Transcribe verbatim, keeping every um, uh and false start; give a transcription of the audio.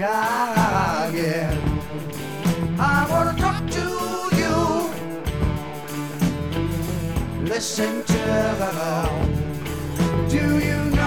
again. I wanna talk to you. Listen to the Do you know